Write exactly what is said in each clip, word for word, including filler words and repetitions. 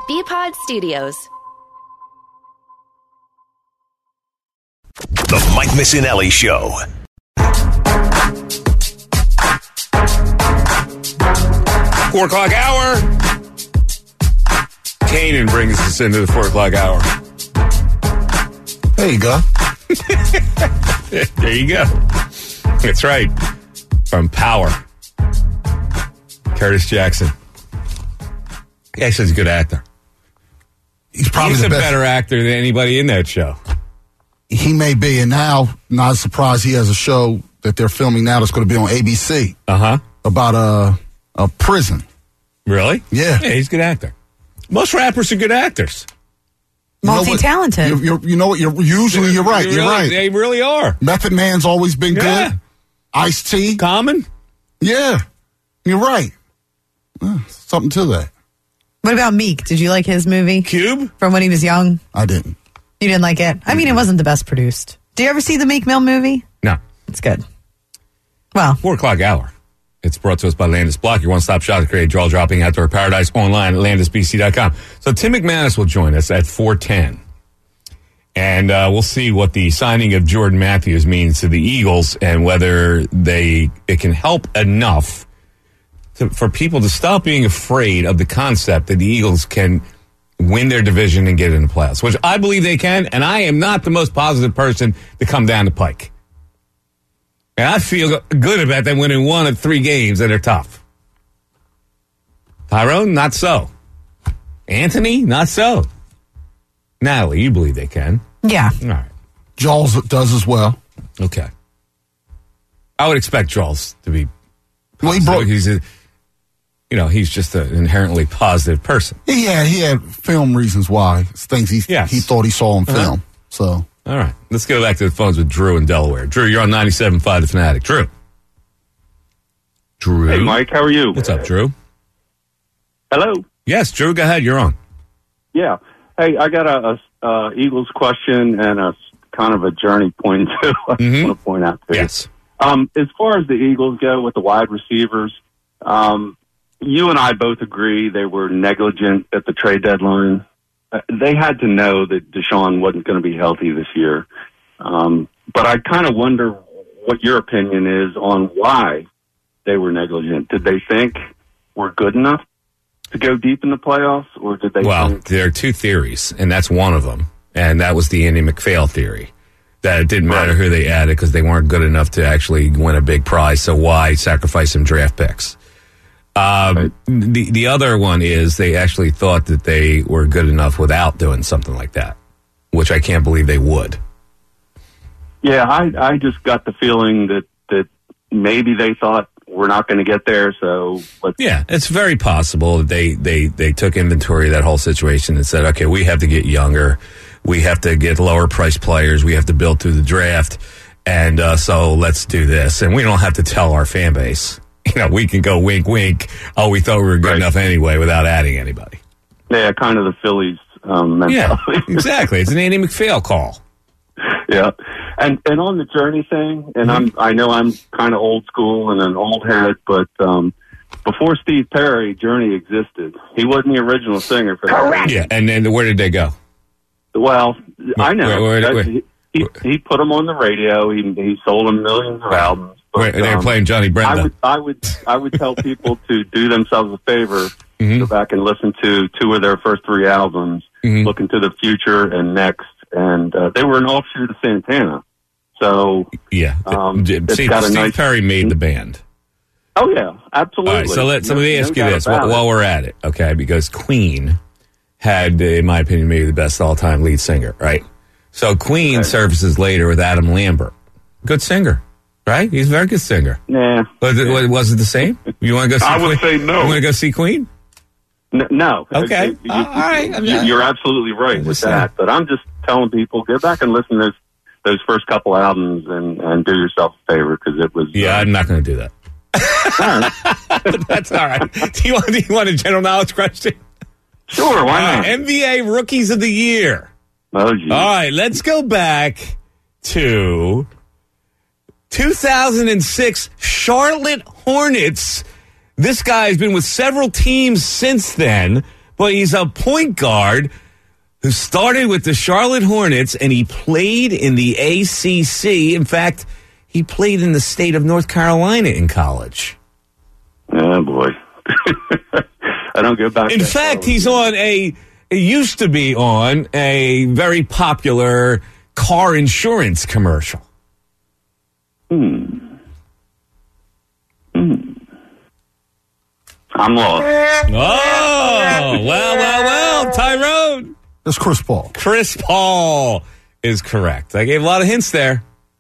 B-Pod Studios. The Mike Missinelli Show. Four o'clock hour. Kanan brings us into the four o'clock hour. There you go. There you go. That's right. From Power. Curtis Jackson. He actually is a good actor. He's probably He's the a best. better actor than anybody in that show. He may be, and now, not surprised, he has a show that they're filming now that's going to be on A B C Uh-huh. about a, a prison. Really? Yeah. Yeah, he's a good actor. Most rappers are good actors. You know what? Multi-talented. You're, you're, you know what? You're, usually you're right. They You're really- right. They really are. Method Man's always been Yeah. good. Ice-T. Common? Yeah. You're right. Uh, something to that. What about Meek? Did you like his movie? Cube? From when he was young? I didn't. You didn't like it? I mean, it wasn't the best produced. Do you ever see the Meek Mill movie? No. It's good. Well, Four o'clock hour. It's brought to us by Landis Block, your one-stop shop to create jaw-dropping outdoor paradise online at landis b c dot com. So Tim McManus will join us at four ten. And uh, we'll see what the signing of Jordan Matthews means to the Eagles and whether they it can help enough to, for people to stop being afraid of the concept that the Eagles can win their division and get in the playoffs, which I believe they can, and I am not the most positive person to come down the pike. And I feel good about them winning one of three games that are tough. Tyrone, not so. Anthony, not so. Natalie, you believe they can. yeah. All right. Jaws does as well. Okay. I would expect Charles to be Well, he positive. broke. He's a, you know, he's just an inherently positive person. He had he had film reasons why things he Yes. he thought he saw in Uh-huh. film. So All right. Let's go back to the phones with Drew in Delaware. Drew, you're on ninety-seven point five The Fanatic. Drew. Drew. Hey, Mike, how are you? What's up, Drew? Hello. Yes, Drew, go ahead. You're on. Yeah. Hey, I got a, a uh, Eagles question and a kind of a journey point too. I Mhm. just want to point out too. Yes. Um, as far as the Eagles go with the wide receivers, um, you and I both agree they were negligent at the trade deadline. Uh, they had to know that Deshaun wasn't going to be healthy this year. Um, but I kind of wonder what your opinion is on why they were negligent. Did they think we're good enough to go deep in the playoffs, or did they Well, think... there are two theories, and that's one of them. And that was the Andy McPhail theory, that it didn't matter who they added because they weren't good enough to actually win a big prize, so why sacrifice some draft picks? Um, Right. the, the other one is they actually thought that they were good enough without doing something like that, which I can't believe they would. Yeah, I, I just got the feeling that, that maybe they thought we're not going to get there, so let's... Yeah, it's very possible that they, they, they took inventory of that whole situation and said, okay, we have to get younger. We have to get lower priced players. We have to build through the draft. And uh, so let's do this. And we don't have to tell our fan base. You know, we can go wink, wink. Oh, we thought we were good Right. enough anyway without adding anybody. Yeah, kind of the Phillies um, Yeah, mentality. exactly. It's an Andy McPhail call. Yeah, and and on the journey thing, and I'm I know I'm kind of old school and an old head, but um, before Steve Perry, Journey existed. He wasn't the original singer for that. Yeah, and then where did they go? Well, I know Where- where- That- where- he, he he put them on the radio. He he sold them millions of albums. But, Where, they were um, playing Johnny I Brenda. would I would I would tell people to do themselves a favor. Mhm. Go back and listen to two of their first three albums. Mhm. Look into the future and next, and uh, they were an offshoot of Santana. So, Yeah. Um, D- it's Steve, got a Steve nice- Perry made the band. oh yeah, absolutely. All right, so let, so No- let me no ask you doubt this about while, it. while we're at it, okay? Because Queen had, in my opinion, maybe the best all-time lead singer, right? So Queen Okay. surfaces later with Adam Lambert. Good singer, right? He's a very good singer. Nah, Was it, was it the same? You want to go see I would Queen? say no. You want to go see Queen? N- no. Okay. You- Uh, all right. I'm you- not- You're absolutely right with just saying. that. But I'm just telling people, go back and listen to those those first couple albums and, and do yourself a favor because it was. Yeah, uh, I'm not going to do that. But that's all right. Do you, want, do you want a general knowledge question? sure. Why All not? right, N B A Rookies of the Year. oh, geez. All right, let's go back to two thousand six Charlotte Hornets. This guy has been with several teams since then, but he's a point guard who started with the Charlotte Hornets, and he played in the A C C. In fact, he played in the state of North Carolina in college. Oh, boy. I don't go back. In fact, he's on a, he used to be on a very popular car insurance commercial. Hmm. Hmm. I'm lost. Oh, well, well, well, Tyrone. That's Chris Paul. Chris Paul is correct. I gave a lot of hints there.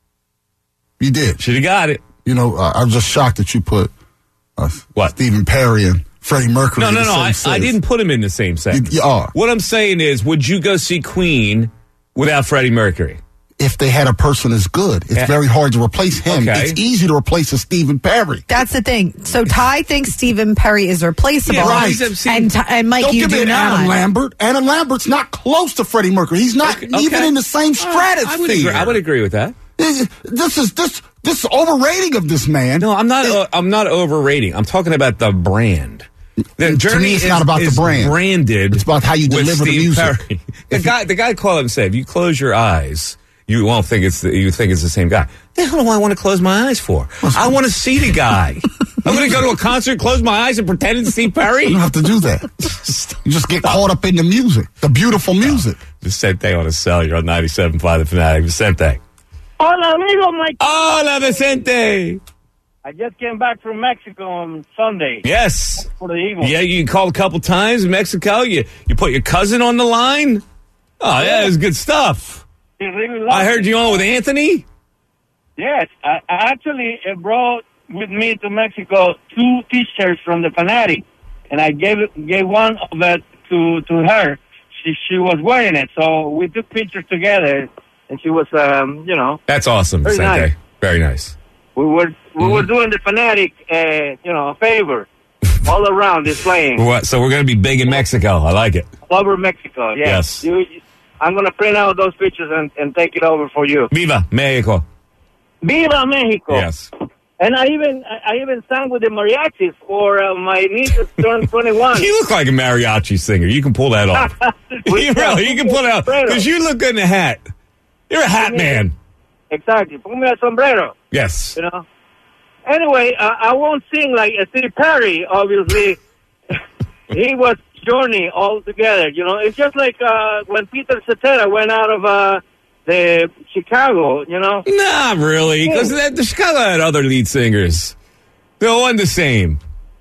You did. Should have got it. You know, uh, I'm just shocked that you put uh, What? Stephen Perry and Freddie Mercury No, in no, the no. same I, I sentence. didn't put him in the same sentence. You- you are. What I'm saying is, would you go see Queen without Freddie Mercury? If they had a person as good, it's Yeah. very hard to replace him. Okay. It's easy to replace a Stephen Perry. That's the thing. So Ty thinks Stephen Perry is replaceable, Yeah, right. he's seen- and, Ty- and Mike, Don't you give do me an not. Adam Lambert. Adam Lambert's not close to Freddie Mercury. He's not Okay, even okay. in the same All right, stratosphere. I would agree, I would agree with that. This this is this this is overrating of this man. No, I'm not. Uh, I'm not overrating. I'm talking about the brand. The To Journey me, it's is, not about the is brand. Branded. It's about how you with deliver the Steve music. Perry. The guy, the guy called up and said, "If you close your eyes, you won't think it's the, you think it's the same guy." The hell do I want to close my eyes for? I want to see the guy. I'm going to go to a concert, close my eyes, and pretend it's Steve Perry. You don't have to do that. You just get caught up in the music, the beautiful music. Vicente on a cell. You're on ninety-seven point five The Fanatic. Vicente. Hola, amigo, Mike. Hola, Vicente. I just came back from Mexico on Sunday Yes. for the Eagles. Yeah, you called a couple times in Mexico. You you put your cousin on the line. Oh, yeah, it was good stuff. He really loved I heard it. you on with Anthony. Yes, I, I actually uh, brought with me to Mexico two T-shirts from the Fanatic, and I gave it, gave one of it to to her. She she was wearing it, so we took pictures together, and she was, um, you know, That's awesome, Very Vicente. nice. Very nice. we were we Mm-hmm. were doing the Fanatic, uh, you know, a favor all around displaying What, so we're going to be big in Mexico. I like it. all over Mexico. Yes. Yes, You, you- I'm gonna print out those pictures and, and take it over for you. Viva Mexico. Viva Mexico! Yes. And I even I I even sang with the mariachis for uh, my niece turned twenty-one. You look like a mariachi singer. You can pull that off. you really, you can pull it out. Because you look good in a hat. You're a hat man. Exactly. Put me a sombrero, Yes. you know. Anyway, uh, I won't sing like uh, Steve Perry, obviously. He was Journey all together, you know. It's just like uh, when Peter Cetera went out of uh, the Chicago, you know. Not really. Because the Chicago had other lead singers. They weren't the same.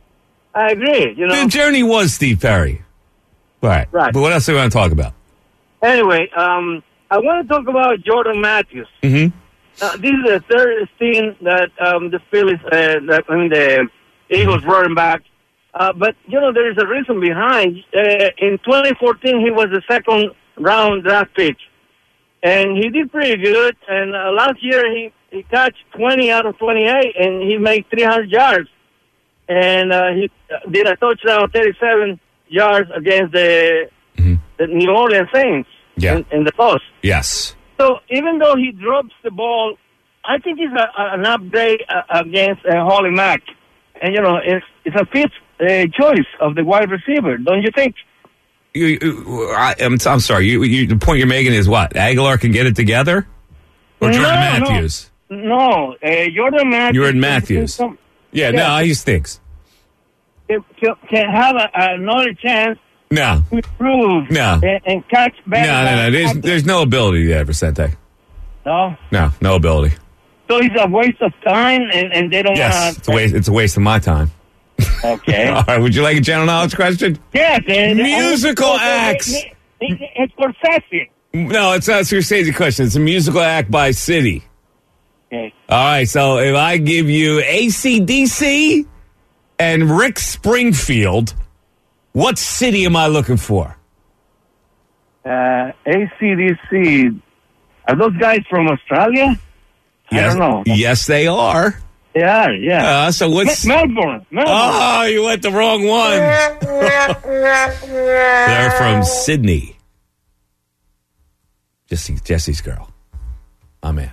I agree, you know. The Journey was Steve Perry. Right. Right. But what else do we want to talk about? Anyway, um, I want to talk about Jordan Matthews. Mm-hmm. Uh, this is the third thing that um, the Phillies, uh, that, I mean, the Eagles brought him back. Uh, but, you know, there is a reason behind. Uh, in twenty fourteen, he was the second round draft pick. And he did pretty good. And uh, last year, he, he catch twenty out of twenty-eight, and he made three hundred yards. And uh, he uh, did a touchdown, thirty-seven yards against the, Mhm. the New Orleans Saints Yeah. in, in the post. Yes. So even though he drops the ball, I think it's a, a, an upgrade uh, against uh, Holly Mack. And, you know, it's, it's a fifth uh, choice of the wide receiver, don't you think? You, you, I, I'm, I'm sorry. You, you, the point you're making is what? Aguilar can get it together? Or Jordan No, no. Matthews? No, uh, Jordan Matthews. Jordan Matthews. Can, Yeah, Yeah. no, he stinks. can, can have a, another chance No. to improve No. and, and catch No, better. no, no. There's, there's no ability there, Vicente. No? No, no ability. So it's a waste of time, and, and they don't Yes, want it's a waste. It's a waste of my time. Okay. All right, would you like a general knowledge question? Yes. and- Musical and- acts. It's Scorsese. No, it's not a Scorsese question. It's a musical act by city. Okay. All right, so if I give you A C D C and Rick Springfield, what city am I looking for? Uh, A C D C. Are those guys from Australia? I Yes, don't know. yes, they are. They are, yeah. Uh, so what's? Me- Melbourne. Melbourne. Oh, you went the wrong one. They're from Sydney. Jesse, Jesse's girl. Oh, man.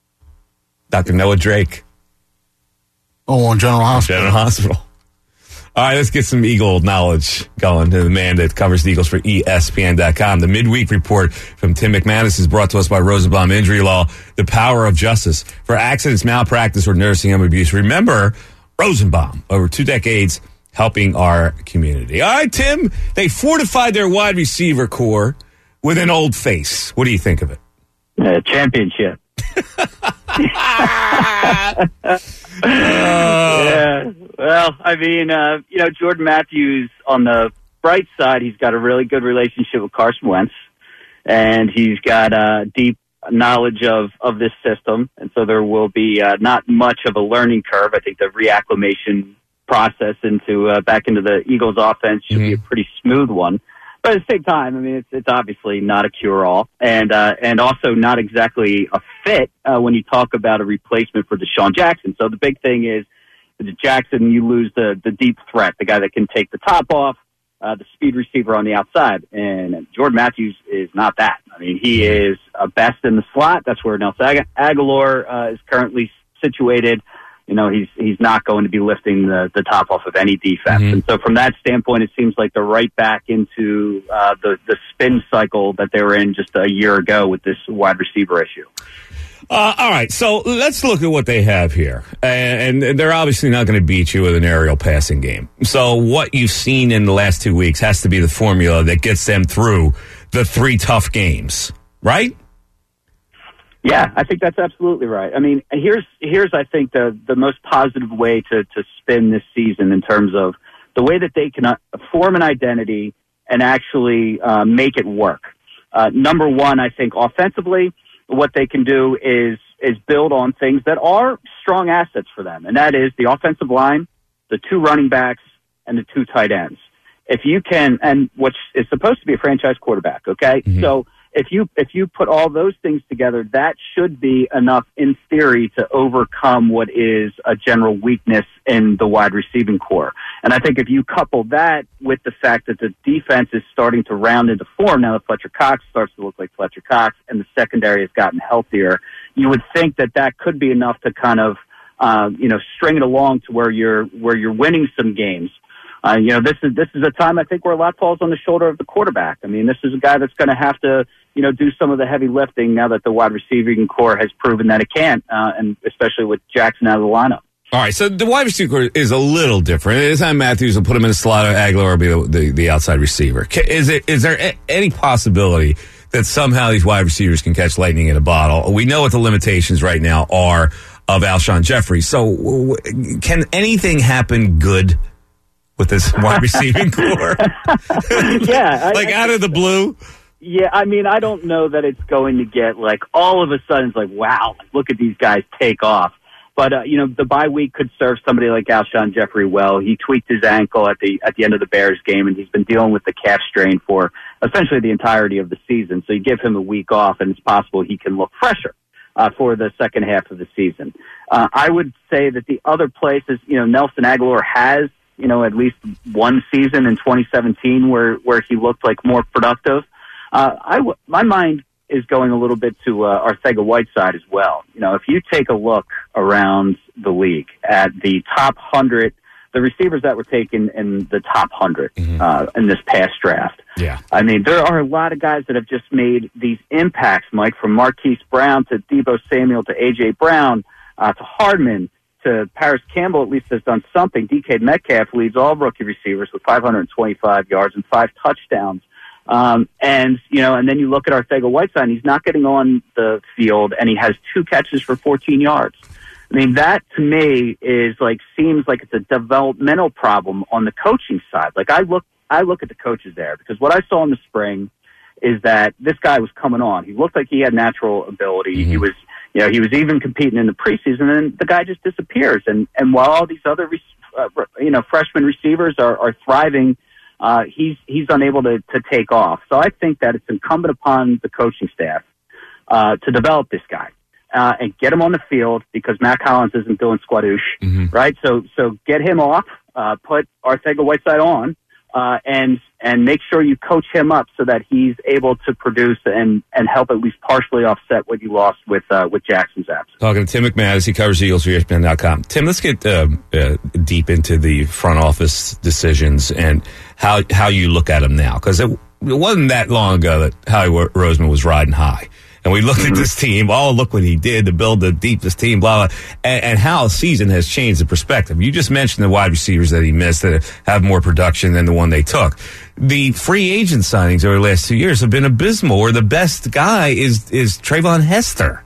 Doctor Noah Drake, Oh, on General Hospital. General Hospital. All right, let's get some Eagle knowledge going to the man that covers the Eagles for E S P N dot com. The midweek report from Tim McManus is brought to us by Rosenbaum Injury Law, the power of justice. For accidents, malpractice, or nursing home abuse, remember Rosenbaum, over two decades helping our community. All right, Tim, they fortified their wide receiver core with an old face. What do you think of it? Uh, championship. uh, yeah. Well, I mean, uh, you know, Jordan Matthews, on the bright side, he's got a really good relationship with Carson Wentz, and he's got uh, deep knowledge of, of this system, and so there will be uh, not much of a learning curve. I think the reacclimation process into uh, back into the Eagles offense should mm-hmm. be a pretty smooth one. But at the same time, I mean, it's, it's obviously not a cure-all, and uh, and also not exactly a fit uh, when you talk about a replacement for Deshaun Jackson. So the big thing is, with Jackson, you lose the, the deep threat, the guy that can take the top off, uh, the speed receiver on the outside. And Jordan Matthews is not that. I mean, he is uh, best in the slot. That's where Nelson Aguilar uh, is currently situated. You know, he's he's not going to be lifting the, the top off of any defense. Mm-hmm. And so from that standpoint, it seems like they're right back into uh, the, the spin cycle that they were in just a year ago with this wide receiver issue. Uh, all right, so let's look at what they have here. And, and they're obviously not going to beat you with an aerial passing game. So what you've seen in the last two weeks has to be the formula that gets them through the three tough games, right? Yeah, I think that's absolutely right. I mean, here's here's I think the the most positive way to to spin this season in terms of the way that they can uh, form an identity and actually uh, make it work. Uh, number one, I think offensively, what they can do is is build on things that are strong assets for them, and that is the offensive line, the two running backs, and the two tight ends. If you can, and which is supposed to be a franchise quarterback, okay? Mm-hmm. So if you if you put all those things together, that should be enough in theory to overcome what is a general weakness in the wide receiving core. And I think if you couple that with the fact that the defense is starting to round into form now that Fletcher Cox starts to look like Fletcher Cox and the secondary has gotten healthier, you would think that that could be enough to kind of uh, you know string it along to where you're where you're winning some games. Uh, you know, this is this is a time I think where a lot falls on the shoulder of the quarterback. I mean, this is a guy that's going to have to, you know, do some of the heavy lifting now that the wide receiving core has proven that it can, uh, and especially with Jackson out of the lineup. All right, so the wide receiver core is a little different. Anytime Matthews will put him in the slot, Aguilar will be the, the, the outside receiver. Is it is there any possibility that somehow these wide receivers can catch lightning in a bottle? We know what the limitations right now are of Alshon Jeffrey. So can anything happen good with this wide receiving core? Yeah. like I, out of the blue? Yeah, I mean, I don't know that it's going to get like all of a sudden it's like, wow, look at these guys take off. But, uh, you know, the bye week could serve somebody like Alshon Jeffrey well. He tweaked his ankle at the at the end of the Bears game, and he's been dealing with the calf strain for essentially the entirety of the season. So you give him a week off, and it's possible he can look fresher uh, for the second half of the season. Uh, I would say that the other places, you know, Nelson Aguilar has, you know, at least one season in twenty seventeen where, where he looked like more productive. Uh, I w- my mind is going a little bit to uh, Arcega-Whiteside as well. You know, if you take a look around the league at the top one hundred, the receivers that were taken in the top one hundred mm-hmm. uh, in this past draft, yeah, I mean, there are a lot of guys that have just made these impacts, Mike, from Marquise Brown to Deebo Samuel to A J. Brown uh, to Hardman to Paris Campbell, at least has done something. D K Metcalf leads all rookie receivers with five hundred twenty-five yards and five touchdowns. Um, and, you know, and then you look at Arcega-Whiteside, and he's not getting on the field, and he has two catches for fourteen yards. I mean, that to me is like, seems like it's a developmental problem on the coaching side. Like I look, I look at the coaches there because what I saw in the spring is that this guy was coming on. He looked like he had natural ability. Mm-hmm. He was, you know, he was even competing in the preseason, and then the guy just disappears. And, and while all these other, uh, you know, freshman receivers are, are thriving, Uh, he's he's unable to, to take off. So I think that it's incumbent upon the coaching staff uh, to develop this guy uh, and get him on the field because Matt Collins isn't doing squadoosh, mm-hmm. right? So so get him off, uh, put Arcega-Whiteside on, uh, and and make sure you coach him up so that he's able to produce and, and help at least partially offset what you lost with uh, with Jackson's absence. Talking to Tim McManus, he covers Eagles for E S P N dot com. Tim, let's get uh, uh, deep into the front office decisions and how how you look at them now, because it, it wasn't that long ago that Howie Roseman was riding high. And we looked at this team, oh, look what he did to build the deepest team, blah, blah, and, and how a season has changed the perspective. You just mentioned the wide receivers that he missed that have more production than the one they took. The free agent signings over the last two years have been abysmal, where the best guy is is Trayvon Hester.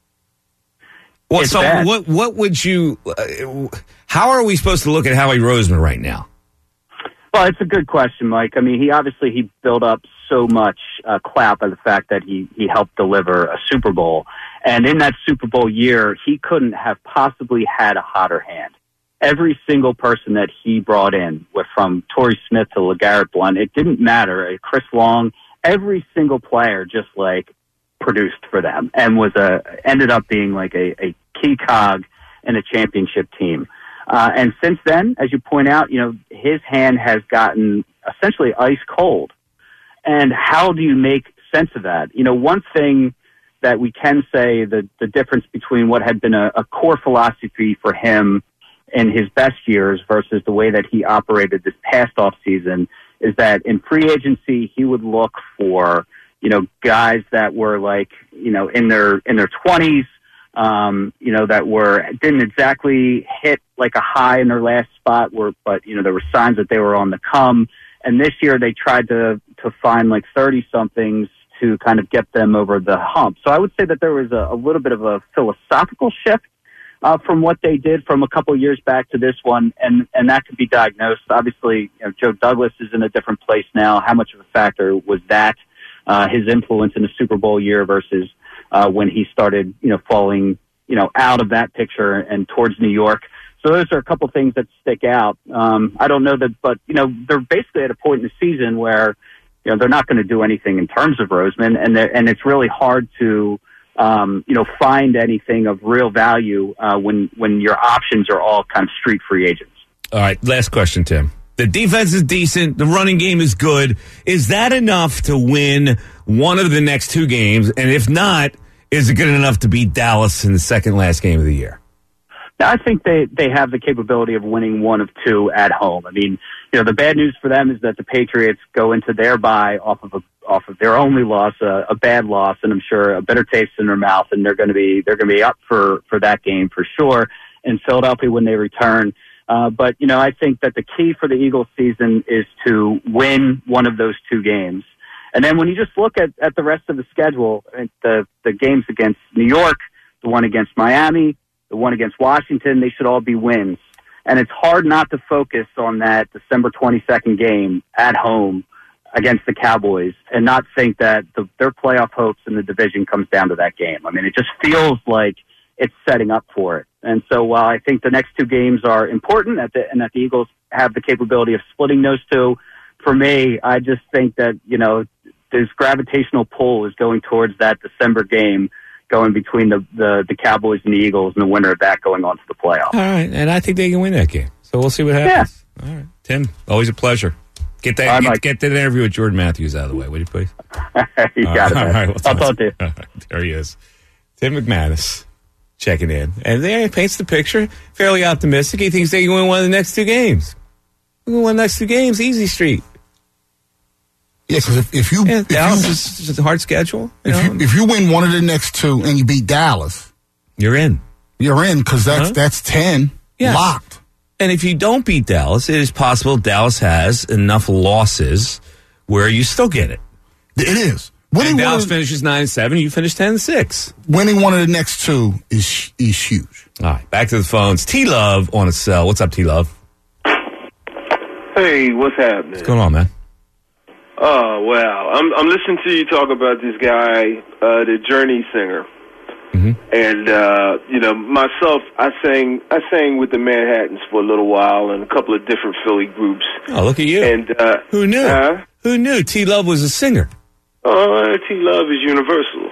Well, so bad. what what would you, uh, how are we supposed to look at Howie Roseman right now? Well, it's a good question, Mike. I mean, he obviously he built up so much uh, clout by the fact that he, he helped deliver a Super Bowl. And in that Super Bowl year, he couldn't have possibly had a hotter hand. Every single person that he brought in, from Torrey Smith to LeGarrette Blount, it didn't matter. Chris Long, every single player just like produced for them and was a ended up being like a, a key cog in a championship team. Uh, and since then, as you point out, you know, his hand has gotten essentially ice cold. And how do you make sense of that? You know, one thing that we can say, the, the difference between what had been a, a core philosophy for him in his best years versus the way that he operated this past offseason is that in free agency, he would look for, you know, guys that were like, you know, in their, in their twenties, um, you know, that were, didn't exactly hit like a high in their last spot were, but, you know, there were signs that they were on the come. And this year they tried to, to find like thirty somethings to kind of get them over the hump. So I would say that there was a, a little bit of a philosophical shift uh, from what they did from a couple of years back to this one. And, and that could be diagnosed. Obviously, you know, Joe Douglas is in a different place now. How much of a factor was that? Uh, his influence in the Super Bowl year versus uh, when he started, you know, falling, you know, out of that picture and towards New York. So those are a couple things that stick out. Um, I don't know that, but, you know, they're basically at a point in the season where, you know, they're not going to do anything in terms of Roseman, and and it's really hard to, um, you know, find anything of real value uh, when, when your options are all kind of street free agents. All right, last question, Tim. The defense is decent. The running game is good. Is that enough to win one of the next two games? And if not, is it good enough to beat Dallas in the second last game of the year? I think they, they have the capability of winning one of two at home. I mean, you know, the bad news for them is that the Patriots go into their bye off of a, off of their only loss, a, a bad loss, and I'm sure a bitter taste in their mouth, and they're going to be they're going to be up for, for that game for sure in Philadelphia when they return. Uh, but you know, I think that the key for the Eagles season is to win one of those two games, and then when you just look at, at the rest of the schedule, the the games against New York, the one against Miami, the one against Washington, they should all be wins. And it's hard not to focus on that December twenty-second game at home against the Cowboys and not think that the, their playoff hopes in the division comes down to that game. I mean, it just feels like it's setting up for it. And so while I think the next two games are important at the, and that the Eagles have the capability of splitting those two, for me, I just think that, you know, this gravitational pull is going towards that December game, going between the, the, the Cowboys and the Eagles, and the winner of that going on to the playoffs. All right, and I think they can win that game. So we'll see what happens. Yeah. All right, Tim, always a pleasure. Get that, get, get that interview with Jordan Matthews out of the way, would you please? You got uh, it, man. All right, we'll I'll talk to you. All right, there he is. Tim McManus checking in. And there he paints the picture, fairly optimistic. He thinks they can win one of the next two games. We can win the next two games, easy street. Yeah, because if, if you... Yeah, if Dallas you, is just a hard schedule. You if, know? you, if you win one of the next two and you beat Dallas... You're in. You're in, because that's, huh? that's ten yes. locked. And if you don't beat Dallas, it is possible Dallas has enough losses where you still get it. It is. Winning and Dallas of, finishes nine and seven, you finish ten and six. Winning one of the next two is is huge. All right, back to the phones. T-Love on a cell. What's up, T-Love? Hey, what's happening? What's going on, man? Oh, wow. I'm I'm listening to you talk about this guy, uh, the Journey singer. Mm-hmm. And, uh, you know, myself, I sang I sang with the Manhattans for a little while and a couple of different Philly groups. Oh, look at you. And uh, Who knew? Uh, Who knew T-Love was a singer? Oh, T-Love is universal.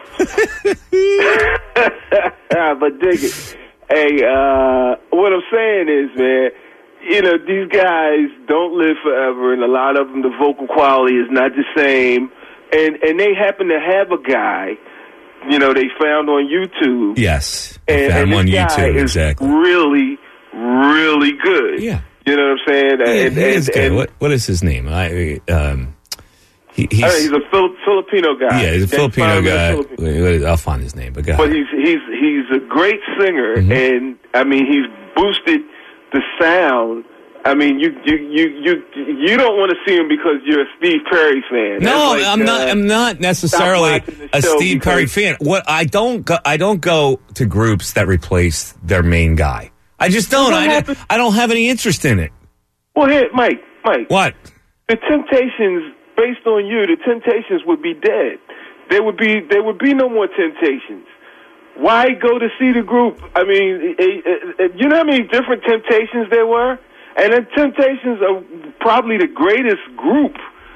But dig it. Hey, uh, what I'm saying is, man, you know, these guys don't live forever, and a lot of them, the vocal quality is not the same. And and they happen to have a guy, you know, they found on YouTube. Yes, and, found and on this guy YouTube is exactly. really, really good. Yeah, you know what I'm saying? Yeah, and, he is and, good. and, what what is his name? I um, he, he's, uh, he's a Fili- Filipino guy. Yeah, he's a They Filipino found him guy. in Philippines. Wait, wait, I'll find his name. But go But ahead. he's he's he's a great singer, Mhm. and I mean he's boosted the sound. I mean, you you you you you don't want to see him because you're a Steve Perry fan. No, That's like, I'm not. uh, I'm not necessarily watching the a show Steve Perry because- fan. What I don't go, I don't go to groups that replace their main guy. I just don't. What I, happened- I don't have any interest in it. Well, here, Mike, Mike. What? The Temptations, based on you, the Temptations would be dead. There would be there would be no more Temptations. Why go to see the group? I mean, eh, eh, eh, you know how many different Temptations there were? And the Temptations are probably the greatest group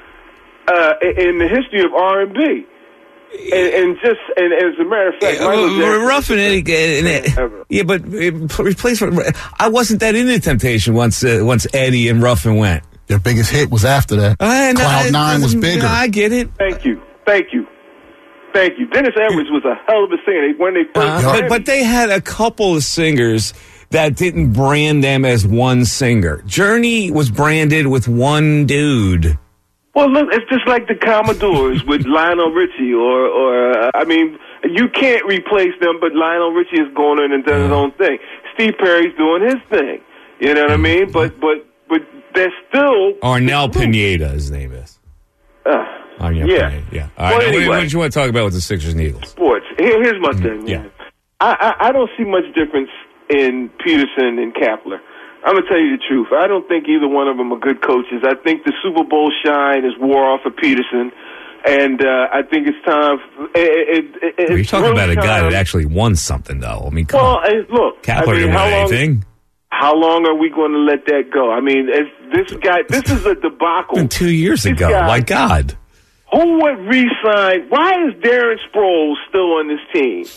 uh, in the history of R and B. And, and just, and as a matter of fact, Uh, Michael Jackson rough and Eddie, and- ever. yeah, but uh, replace. I wasn't that into Temptation once. Uh, once Eddie and Ruffin went. Their biggest hit was after that. I, Cloud Nine was bigger. I get it. Thank you, thank you, thank you. Dennis Edwards was a hell of a singer when they first. Uh, but, but they had a couple of singers that didn't brand them as one singer. Journey was branded with one dude. Well, look, it's just like the Commodores with Lionel Richie, or, or uh, I mean, you can't replace them, but Lionel Richie is going in and doing his own thing. Steve Perry's doing his thing. You know what I mean? But, but, but they're still... Arnel Pineda, his name is. Uh, Arnel yeah. Pineda, yeah. All right, Well, now, what, anyway. what did you want to talk about with the Sixers and Eagles? Sports. Here, here's my thing, yeah. man. I, I, I don't see much difference in Peterson and Kapler. I'm going to tell you the truth. I don't think either one of them are good coaches. I think the Super Bowl shine is wore off of Peterson, and uh, I think it's time. For, it, it, it, You're it's talking really about a guy time. that actually won something, though. I mean, come Well, on. hey, look, Kapler I mean, didn't how win long, anything. How long are we going to let that go? I mean, it's, this guy, this is a debacle. Been two years This ago. guy- My God. Who would re-sign? Why is Darren Sproles still on this team?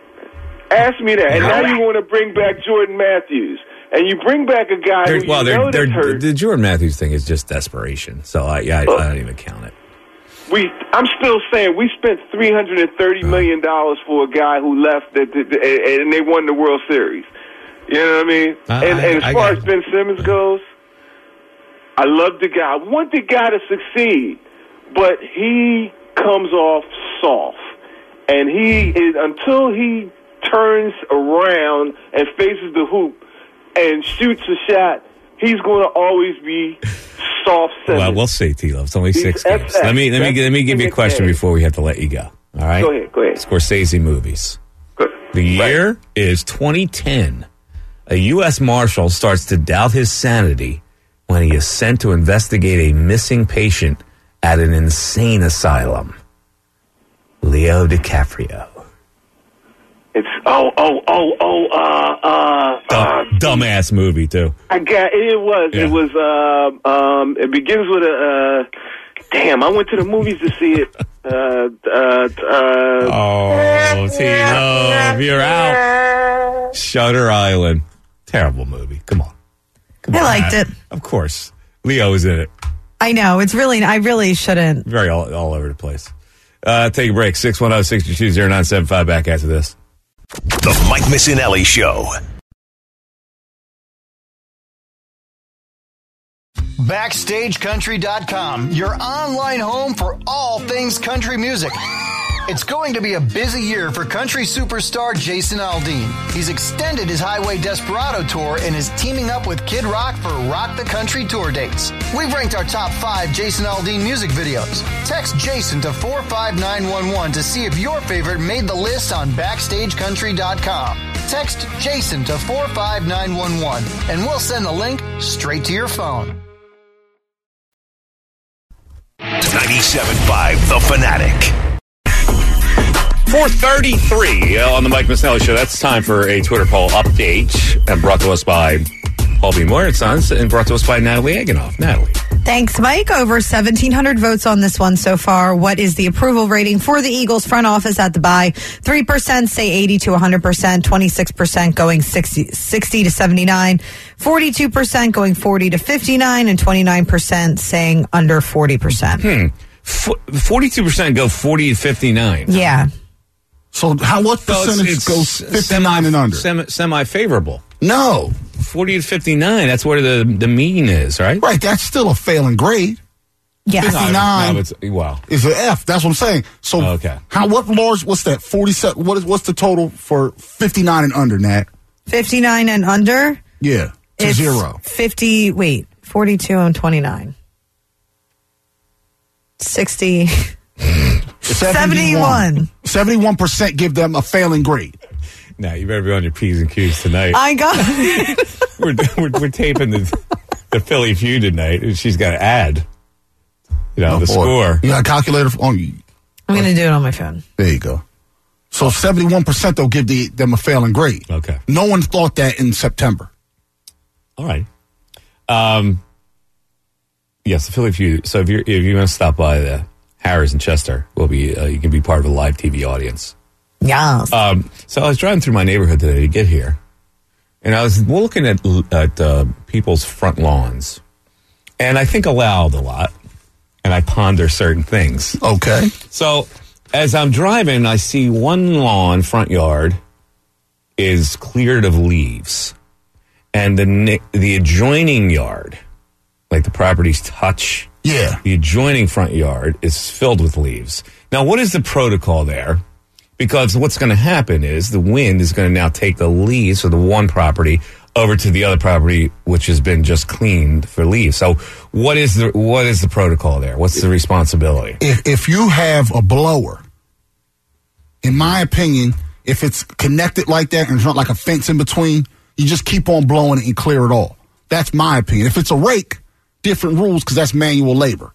Ask me that. And now you want to bring back Jordan Matthews. And you bring back a guy They're- who well, you they're, know they're, that's hurt. the Jordan Matthews thing is just desperation. So, I, yeah, I, I don't even count it. We, I'm still saying we spent three hundred thirty million dollars for a guy who left, that, that, that- and they won the World Series. You know what I mean? I- and, I- and as I far got as Ben Simmons goes, I love the guy. I want the guy to succeed, but he comes off soft, and he is until he turns around and faces the hoop and shoots a shot, he's going to always be soft. Well, we'll see, T-Love. It's only He's six F games. X. Let me let me That's let me give you a the question game. before we have to let you go. All right. Go ahead. Go ahead. Scorsese movies. Good. The year is twenty ten. A U S Marshal starts to doubt his sanity when he is sent to investigate a missing patient at an insane asylum. Leo DiCaprio. It's oh oh oh oh uh uh. Dumb, dumbass movie too. I got it. Was Yeah. it was uh, um. It begins with a. Uh, damn, I went to the movies to see it. Uh, uh, uh, Oh, T-Love, you're out. Shutter Island. Terrible movie. Come on. Come I on. liked it. Of course. Leo is in it. I know. It's really, I really shouldn't. Very all, all over the place. Uh, take a break. six one zero, six two two, zero nine seven five. Back after this. The Mike Missinelli Show. Backstage Country dot com, your online home for all things country music. It's going to be a busy year for country superstar Jason Aldean. He's extended his Highway Desperado tour and is teaming up with Kid Rock for Rock the Country tour dates. We've ranked our top five Jason Aldean music videos. Text Jason to four five nine one one to see if your favorite made the list on Backstage Country dot com. Text Jason to four five nine one one and we'll send the link straight to your phone. ninety-seven point five The Fanatic. four thirty-three uh, on the Mike Missinelli Show. That's time for a Twitter poll update, and brought to us by Paul B. Moyer and Sons, and brought to us by Natalie Eganoff. Natalie. Thanks, Mike. Over seventeen hundred votes on this one so far. What is the approval rating for the Eagles front office at the bye? three percent say eighty to one hundred percent, twenty-six percent going sixty, sixty to seventy-nine, forty-two percent going forty to fifty-nine, and twenty-nine percent saying under forty percent. Hmm. F- forty-two percent go forty to fifty-nine. Yeah. So how what So it's- percentage it's goes fifty-nine and under? Semi, semi-favorable. No. forty to fifty-nine, that's where the, the mean is, right? Right, that's still a failing grade. Yes. fifty-nine No, it's, wow. is an F. That's what I'm saying. So Okay. how what large what's that? forty-seven what is what's the total for fifty-nine and under, Nat? fifty-nine and under? Yeah. To It's zero. fifty, wait, forty-two and twenty-nine. sixty. seventy-one. seventy-one percent give them a failing grade. Now, you better be on your P's and Q's tonight. I got it. we're, we're, we're taping the, the Philly Feud tonight, and she's got to add, you know, Oh, the boy. score. You got a calculator on you. I'm going to do it on my phone. There you go. So seventy-one percent they'll give the, them a failing grade. Okay. No one thought that in September. All right. Um, yes, the Philly Feud. So if you're if you want to stop by the Harris and Chester, will be uh, you can be part of a live T V audience. Yes. Um, so I was driving through my neighborhood today to get here, and I was looking at at uh, people's front lawns, and I think aloud a lot, and I ponder certain things. Okay. So as I'm driving, I see one lawn front yard is cleared of leaves, and the ne- the adjoining yard, like the properties touch, Yeah. the adjoining front yard is filled with leaves. Now, what is the protocol there? Because what's going to happen is the wind is going to now take the leaves of the one property over to the other property, which has been just cleaned for leaves. So, what is the what is the protocol there? What's the responsibility? If if you have a blower, in my opinion, if it's connected like that and it's not like a fence in between, you just keep on blowing it and clear it all. That's my opinion. If it's a rake, different rules because that's manual labor.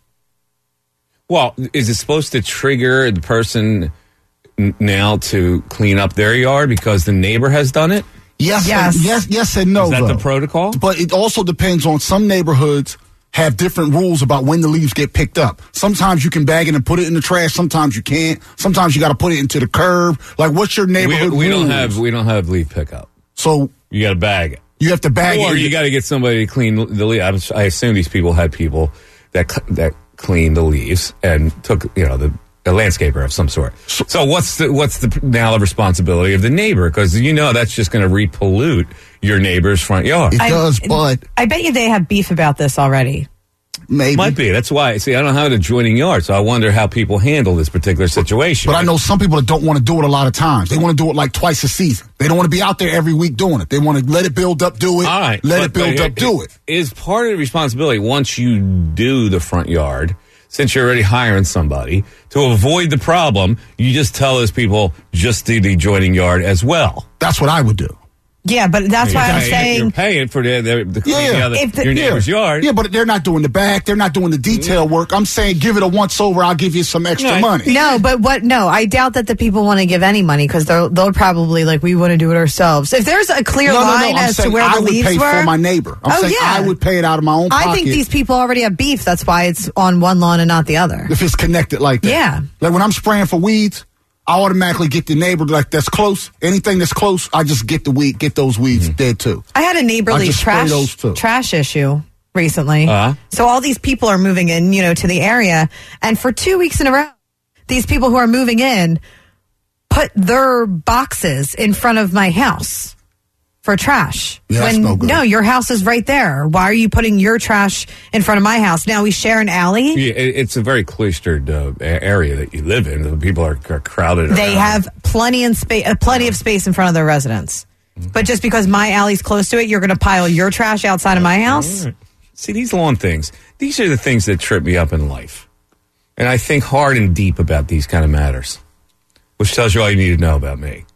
Well, is it supposed to trigger the person n- now to clean up their yard because the neighbor has done it? Yes, Yes. And, yes, yes, and no. Is that though. the protocol? But it also depends on some neighborhoods have different rules about when the leaves get picked up. Sometimes you can bag it and put it in the trash. Sometimes you can't. Sometimes you got to put it into the curb. Like, what's your We, neighborhood we don't rules? have we don't have leaf pickup. So You got to bag it. you have to bag Or it. you got to get somebody to clean the leaves. I'm s- I assume these people had people that cl- that cleaned the leaves and took, you know, the a landscaper of some sort. So what's the what's the now the responsibility of the neighbor? Because you know that's just going to repollute your neighbor's front yard. It I- does, but I bet you they have beef about this already. maybe. Might be. That's why. See, I don't have an adjoining yard, so I wonder how people handle this particular situation. But I know some people that don't want to do it a lot of times. They want to do it like twice a season. They don't want to be out there every week doing it. They want to let it build up, do it. All right. Let but- it build but up, do it. Is part of the responsibility once you do the front yard, since you're already hiring somebody, to avoid the problem, you just tell those people just do the adjoining yard as well. That's what I would do. Yeah, but that's why I'm You're saying paying for the, the, the clean Yeah. the other, If the- your neighbor's yeah. yard. Yeah, but they're not doing the back. They're not doing the detail work. I'm saying give it a once over. I'll give you some extra Right. money. no, but what? No, I doubt that the people want to give any money because they'll they'll probably like we want to do it ourselves. If there's a clear No, no, no. line I'm as to saying where I the would leaves pay were, for my neighbor. I'm oh saying yeah, I would pay it out of my own pocket. I think these people already have beef. That's why it's on one lawn and not the other. if it's connected like that. Yeah. Like when I'm spraying for weeds, I automatically get the neighbor like that's close. Anything that's close, I just get the weed, get those weeds dead too. I had a I neighborly just spray trash those too. trash issue recently. Uh-huh. So all these people are moving in, you know, to the area, and for two weeks in a row, these people who are moving in put their boxes in front of my house for trash. Yeah, that's when no good. your house is right there. Why are you putting your trash in front of my house? Now we share an alley. Yeah, it- it's a very cloistered uh, a- area that you live in. The people are, are crowded. They around. have plenty in space, uh, plenty of space in front of their residence. But just because my alley's close to it, you're going to pile your trash outside of my house? All right. See, these lawn things, these are the things that trip me up in life. And I think hard and deep about these kind of matters, which tells you all you need to know about me.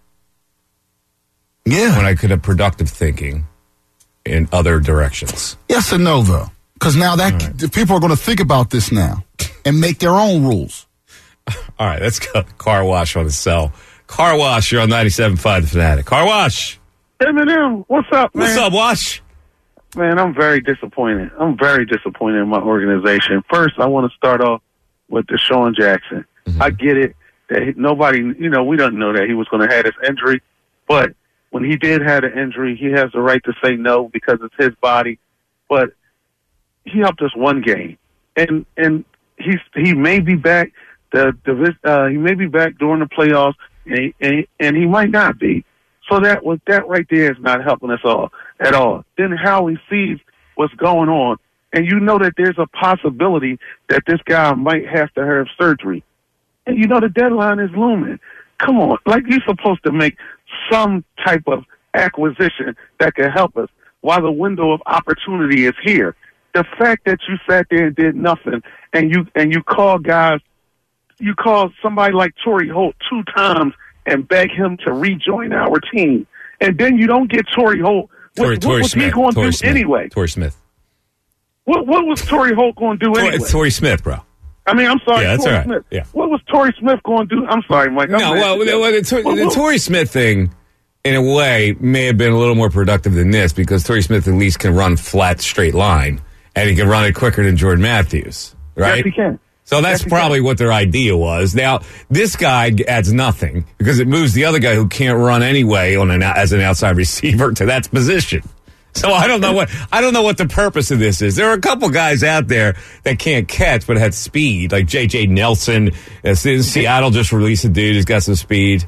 Yeah. When I could have productive thinking in other directions. Yes and no though, because now that the people are going to think about this now and make their own rules. All right, let's go. Car wash on the cell. Car wash, you're on ninety-seven point five The Fanatic. Car wash. Eminem, what's up, man? What's up, Wash? Man, I'm very disappointed. I'm very disappointed in my organization. First, I want to start off with Deshaun Jackson. Mm-hmm. I get it that he, nobody, you know, we don't know that he was going to have this injury, but when he did have an injury, he has the right to say no because it's his body. But he helped us one game, and and he's he may be back. The, the uh, he may be back during the playoffs, and he, and, he, and he might not be. So that was that right there is not helping us all at all. Then Howie sees what's going on, and you know that there's a possibility that this guy might have to have surgery, and you know the deadline is looming. Come on, like you're supposed to make some type of acquisition that can help us while the window of opportunity is here. The fact that you sat there and did nothing, and you and you called guys, you called somebody like Torrey Holt two times and beg him to rejoin our team, and then you don't get Torrey Holt. What, Torrey, what Torrey was Smith, he going to do Smith, anyway? Torrey Smith. What what was Torrey Holt going to do Tor- anyway? It's Torrey Smith, bro. I mean, I'm sorry, Yeah, that's Torrey all right. Smith. Yeah. What was Torrey Smith going to do? I'm sorry, Mike. I'm No, mad well, at the, you. well, the, Tor- What- the what- Torrey Smith thing, in a way, may have been a little more productive than this because Torrey Smith at least can run flat, straight line, and he can run it quicker than Jordan Matthews, right? Yes, he can. So that's Yes, he probably can. what their idea was. Now, this guy adds nothing because it moves the other guy who can't run anyway on an as an outside receiver to that position. So I don't know what I don't know what the purpose of this is. There are a couple guys out there that can't catch but had speed, like J J Nelson. Uh, Seattle just released a dude who's got some speed.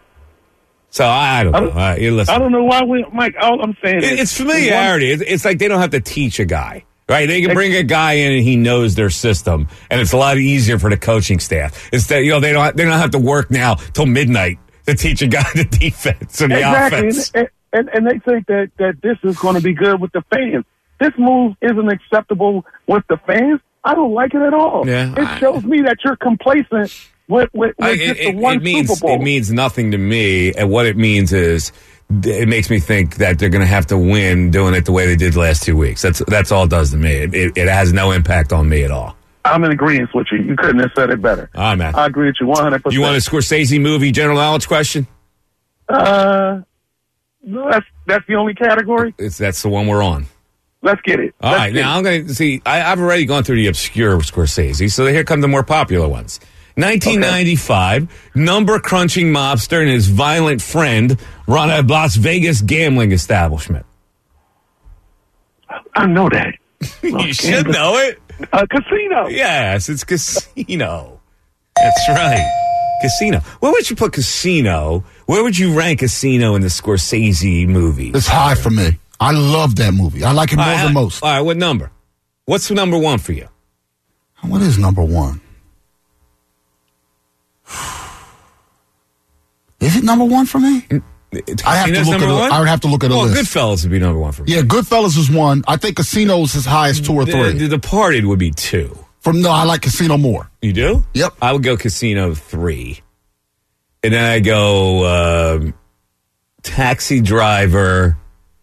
So I don't know. I don't, uh, you listen. I don't know why we, Mike. All I'm saying It- is it's familiarity. It's, it's like they don't have to teach a guy, right? They can bring a guy in and he knows their system, and it's a lot easier for the coaching staff. Instead, you know, they don't they don't have to work now till midnight to teach a guy the defense and the exactly. offense. And, and, and they think that, that this is going to be good with the fans. This move isn't acceptable with the fans. I don't like it at all. Yeah, it I- shows me that you're complacent with, with, with I- just it, the one it means Super Bowl. it means nothing to me, and what it means is it makes me think that they're going to have to win doing it the way they did the last two weeks. That's that's all it does to me. It, it, it has no impact on me at all. I'm in agreement with you. You couldn't have said it better. All right, man. I agree with you one hundred percent. You want a Scorsese movie general knowledge question? Uh, no, that's, that's the only category? It's that's the one we're on. Let's get it. All Let's right, get now it. I'm going to see. I, I've already gone through the obscure Scorsese, so here come the more popular ones. nineteen ninety-five, number crunching mobster and his violent friend run a Las Vegas gambling establishment. I know that. You should know it. Uh, Casino. Yes, it's Casino. That's right. Casino. Where would you put Casino? Where would you rank Casino in the Scorsese movies? It's high for me. I love that movie. I like it more All right, than how- most. All right, what number? What's the number one for you? What is number one? Is it number one for me? I have to Casino's look at number a- one? I would have to look at a well, list. Goodfellas would be number one for me. Yeah, Goodfellas is one. I think Casino's as high as two or The, three. the Departed would be two. From no, I like Casino more. You do? Yep. I would go Casino three. And then I go um, Taxi Driver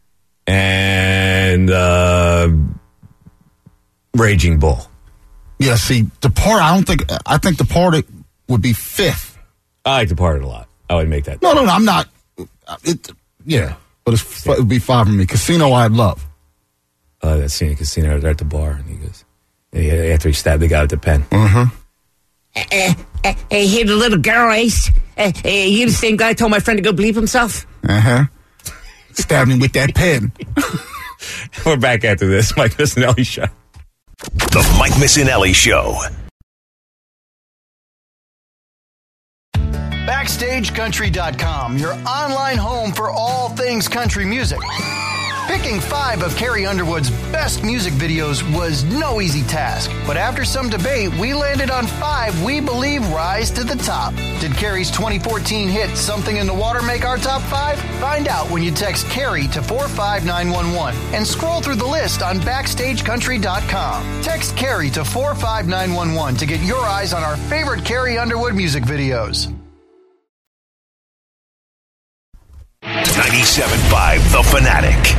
and uh, Raging Bull. Yeah, see, Departed, I don't think, I think Departed would be fifth. I like Departed a lot. I would make that. No, no, no, I'm not. It, yeah, but it's, it would be five for me. Casino, I love. Uh, that scene in Casino, they're at the bar, and he goes, yeah, after he stabbed the guy at the pen. Uh-huh. Uh, uh, hey, the little girl, Ace. Uh, uh, you the same guy told my friend to go bleep himself? Uh-huh. Stabbed me with that pen. We're back after this. Mike Missinelli Show. The Mike Missinelli Show. Backstage Country dot com, your online home for all things country music. Picking five of Carrie Underwood's best music videos was no easy task, but after some debate, we landed on five we believe rise to the top. Did Carrie's twenty fourteen hit Something in the Water make our top five? Find out when you text Carrie to four five nine one one and scroll through the list on Backstage Country dot com. Text Carrie to four five nine one one to get your eyes on our favorite Carrie Underwood music videos. ninety-seven point five The Fanatic.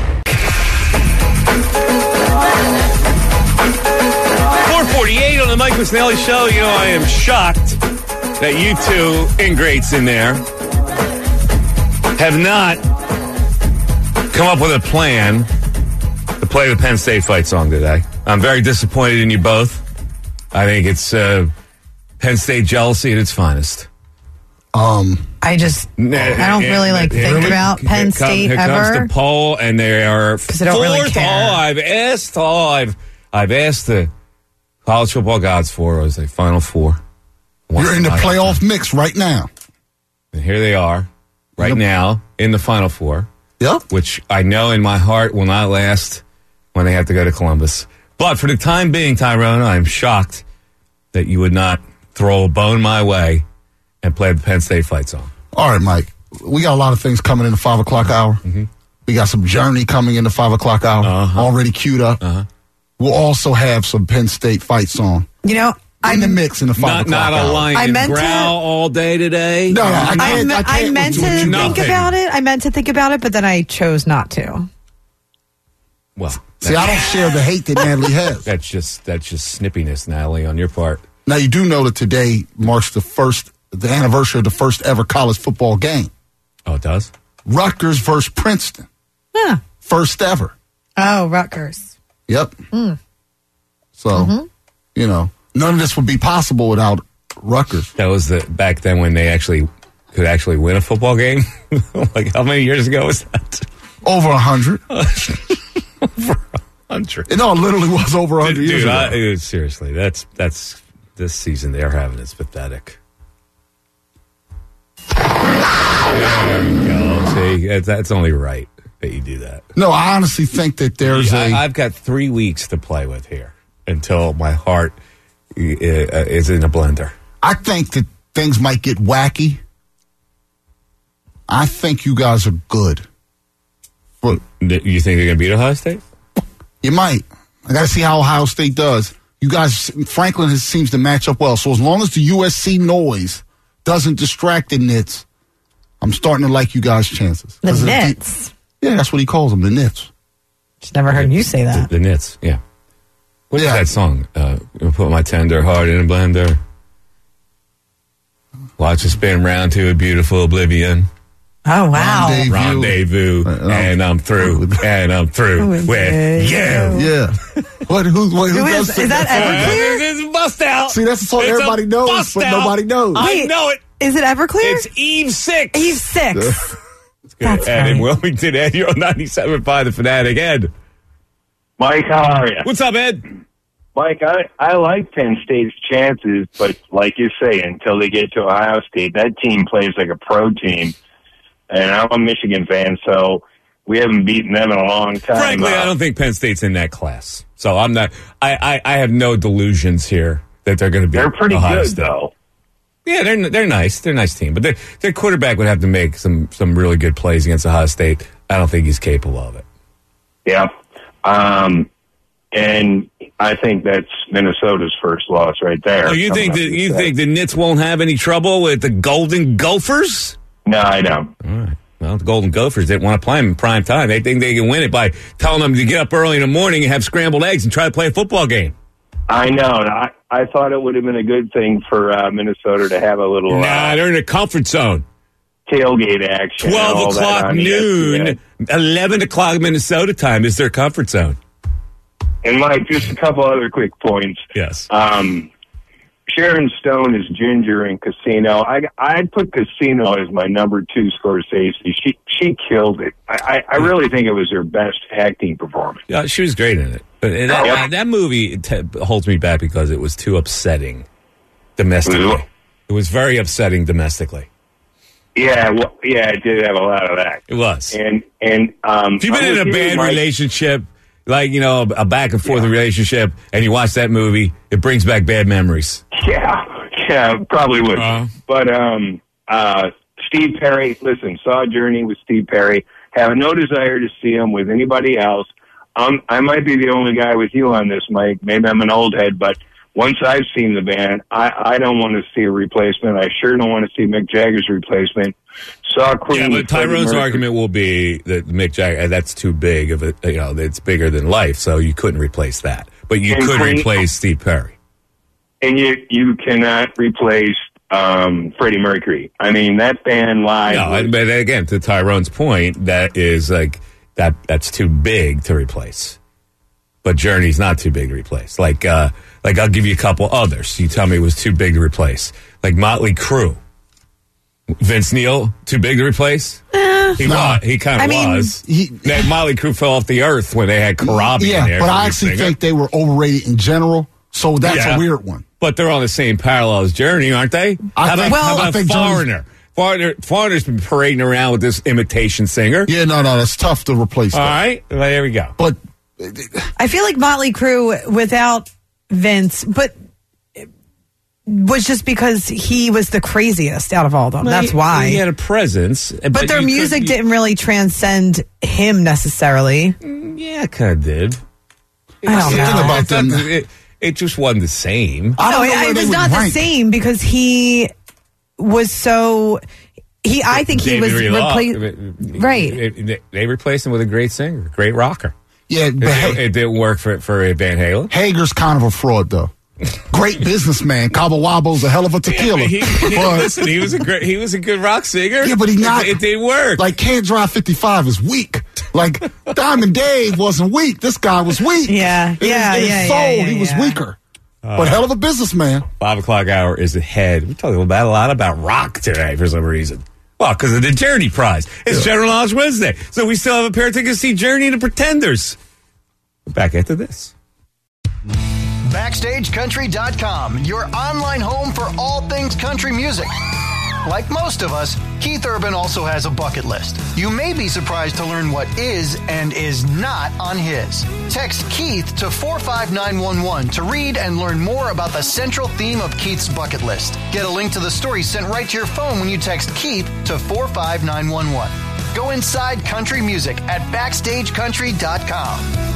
four forty-eight on the Mike Missinelli Show. You know, I am shocked that you two ingrates in there have not come up with a plan to play the Penn State fight song today. I'm very disappointed in you both. I think it's uh, Penn State jealousy at its finest. Um, I just, I don't really like think really? about Penn Here State come, here ever. comes the poll, and they are I don't really fourth. care. All I've asked, all I've, I've asked the college football gods for was a Final Four. You're in the playoff mix right now. And here they are, right Yep. now, in the Final Four. Yep. Which I know in my heart will not last when they have to go to Columbus. But for the time being, Tyrone, I'm shocked that you would not throw a bone my way and play the Penn State fight song. All right, Mike. We got a lot of things coming in the five o'clock hour. Mm-hmm. We got some Journey coming in the five o'clock hour, Uh-huh. already queued up. Uh-huh. We'll also have some Penn State fight song You know, in I'm the mix in the five Not, o'clock not a hour. lion I meant to- growl all day today. No, no, I I, can't. me- I, I can't meant to with you. think Nothing. about it. I meant to think about it, but then I chose not to. Well, See, I don't share the hate that Natalie has. that's just that's just snippiness, Natalie, on your part. Now, you do know that today marks the first, the anniversary of the first ever college football game. Oh, it does? Rutgers versus Princeton. Huh. First ever. Oh, Rutgers. Yep. Mm. So, Mm-hmm. you know, none of this would be possible without Rutgers. That was the back then when they actually could actually win a football game. Like how many years ago was that? Over a hundred. Over a hundred. No, it literally was over a hundred Dude, years dude, ago. I, uh, seriously, that's that's this season they're having is pathetic. There we go. See, that's, that's only right that you do that. No, I honestly think that there's I, a. I've got three weeks to play with here until my heart uh, is in a blender. I think that things might get wacky. I think you guys are good. But You think they're going to beat Ohio State? you might. I got to see how Ohio State does. You guys, Franklin has, seems to match up well. So as long as the U S C noise doesn't distract the Nits, I'm starting to like you guys' chances. The 'Cause of Nits. Yeah, that's what he calls them, the Nits. Just never heard you say that. The, the Nits, yeah. What is Yeah. that song? Uh, put my tender heart in a blender. Watch it spin round to a beautiful oblivion. Oh, wow. Rendezvous. Rendezvous, Uh, and I'm through, and I'm through With with you. Yeah. what? Who? What, who Who does is, sing is that song? Everclear? This is bust out. See, that's the song It's a everybody knows, bust but out. nobody knows. I Wait. know it. Is it Everclear? It's Eve six. Eve six. Good. That's and in right. Wilmington, Ed, you're on ninety-seven point five The Fanatic. Ed, Mike, how are you? what's up, Ed? Mike, I, I like Penn State's chances, but like you say, until they get to Ohio State, that team plays like a pro team. And I'm a Michigan fan, so we haven't beaten them in a long time. Frankly, Uh, I don't think Penn State's in that class. So I'm not. I, I, I have no delusions here that they're going to be. They're pretty Ohio good, State. though. Yeah, they're they're nice. They're a nice team, but their their quarterback would have to make some some really good plays against Ohio State. I don't think he's capable of it. Yeah. Um, and I think that's Minnesota's first loss right there. Oh, you think that Something you like think the Nits won't have any trouble with the Golden Gophers? No, I don't. All right. Well, the Golden Gophers didn't want to play them in prime time. They think they can win it by telling them to get up early in the morning and have scrambled eggs and try to play a football game. I know. and I, I thought it would have been a good thing for uh, Minnesota to have a little Nah, uh, they're in a comfort zone. tailgate action. and all twelve that o'clock on E S P N. noon, eleven o'clock Minnesota time is their comfort zone. And Mike, just a couple other quick points. Yes. Um, Sharon Stone is Ginger in Casino. I I'd put Casino as my number two Scorsese. She she killed it. I, I, I really think it was her best acting performance. Yeah, she was great in it. But and that, Yeah. that movie t- holds me back because it was too upsetting domestically. Mhm. It was very upsetting domestically. Yeah, well, yeah, it did have a lot of that. It was. And and um, If you've been I'm in a with you, bad Mike. relationship, like, you know, a back and forth relationship, and you watch that movie, it brings back bad memories. Yeah, yeah, probably would. Uh-huh. But um, uh, Steve Perry, listen, saw Journey with Steve Perry. Have no desire to see him with anybody else. Um, I might be the only guy with you on this, Mike. Maybe I'm an old head, but once I've seen the band, I, I don't want to see a replacement. I sure don't want to see Mick Jagger's replacement. Saw Queen. Yeah, but with Freddie Tyrone's Mercury. argument will be that Mick Jagger, that's too big of a, you know, it's bigger than life, so you couldn't replace that. But you And could Queen- replace Steve Perry. And you you cannot replace um, Freddie Mercury. I mean, that band live. No, was- but again, to Tyrone's point, that is like that. That's too big to replace. but Journey's not too big to replace. Like, uh, like I'll give you a couple others. You tell me it was too big to replace. Like Motley Crue. Vince Neil, too big to replace? Eh, he no. was. He kind I of mean, was. he- that Motley Crue fell off the earth when they had Karabi Yeah, in there. but for I lead actually singer. think they were overrated in general. So that's Yeah. a weird one. But they're on the same parallel as Journey, aren't they? I how think- about, well, how I about think Journey's- Foreigner? Foreigner? Foreigner's been parading around with this imitation singer. Yeah, no, no, that's tough to replace. All that. right, well, there we go. But I feel like Motley Crue without Vince, but it was just because he was the craziest out of all of them. That's He- why. he had a presence, but, but their you music could- didn't really transcend him necessarily. Yeah, it kind of did. I don't It- know. about it, them- doesn't- it, it just wasn't the same. I No, don't know it, where it they was would not rank. the same because he was so. He, I think he David was Lee Roth, replaced. Right. it- it- they replaced him with a great singer, great rocker. Yeah, It, but it, hey, it didn't work for for Van Halen. Hager's kind of a fraud, though. Great businessman. Cabo Wabbo's a hell of a tequila. Yeah, he, he, But- listen, he was a great, he was a good rock singer. Yeah, but he not. It, it didn't work. Like, Can't Drive fifty-five is weak. Like, Diamond Dave wasn't weak. This guy was weak. Yeah, In yeah, his, in yeah, his yeah, soul, yeah, he was yeah. weaker. but hell of a businessman. Five o'clock hour is ahead. We're talking about a lot about rock today for some reason. Well, because of the Journey Prize. It's Yeah. General Knowledge Wednesday. So we still have a pair of tickets to see Journey and the Pretenders. Back after this. Backstage Country dot com, your online home for all things country music. Like most of us, Keith Urban also has a bucket list. You may be surprised to learn what is and is not on his. Text Keith to four five nine one one to read and learn more about the central theme of Keith's bucket list. Get a link to the story sent right to your phone when you text Keith to four five nine one one. Go inside country music at Backstage Country dot com.